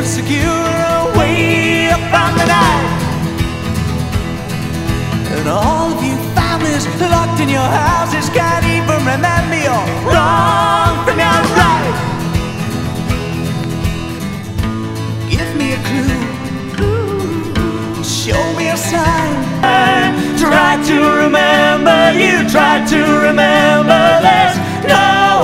secure away from the night. And all of you families locked in your houses can't even remember your wrong from your right. Give me a clue, show me a sign. Try to remember, you try to remember, there's no